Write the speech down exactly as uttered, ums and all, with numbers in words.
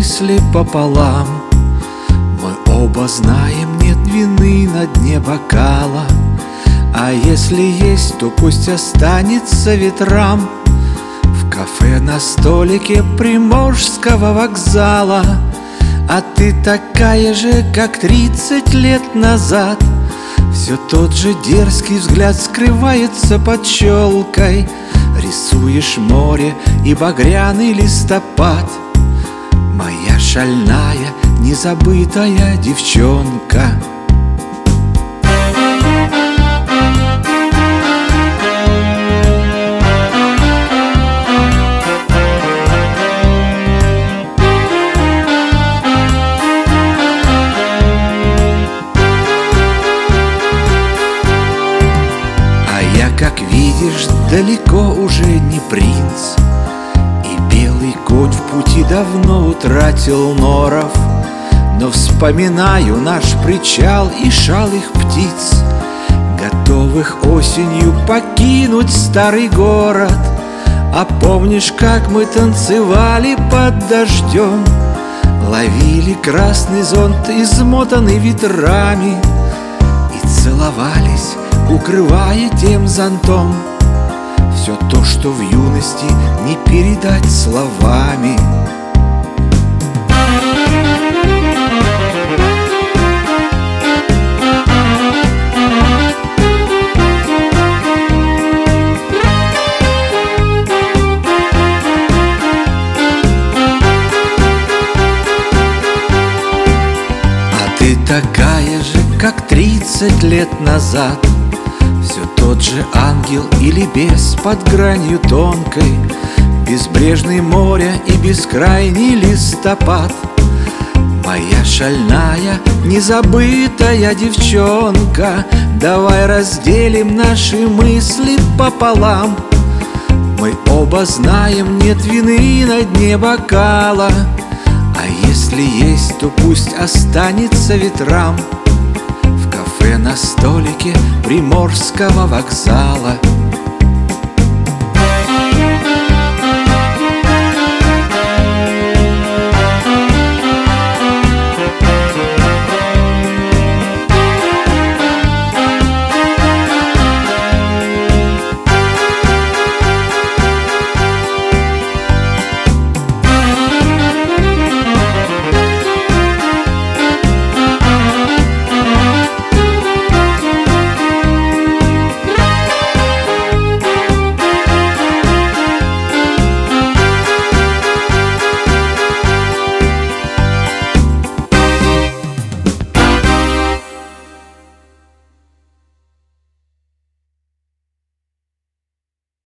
мысли пополам. Мы оба знаем, нет вины на дне бокала, а если есть, то пусть останется ветрам. В кафе на столике Приморского вокзала, а ты такая же, как тридцать лет назад. Все тот же дерзкий взгляд скрывается под челкой. Рисуешь море и багряный листопад. Моя шальная, незабытая девчонка. Как видишь, далеко уже не принц, и белый конь в пути давно утратил норов. Но вспоминаю наш причал и шалых птиц, готовых осенью покинуть старый город. А помнишь, как мы танцевали под дождем, ловили красный зонт, измотанный ветрами, и целовались, укрывая тем зонтом все то, что в юности не передать словами. А ты такая же, как тридцать лет назад. Все тот же ангел или бес под гранью тонкой, безбрежное море и бескрайний листопад. Моя шальная, незабытая девчонка, давай разделим наши мысли пополам. Мы оба знаем, нет вины на дне бокала, а если есть, то пусть останется ветрам. На столике Приморского вокзала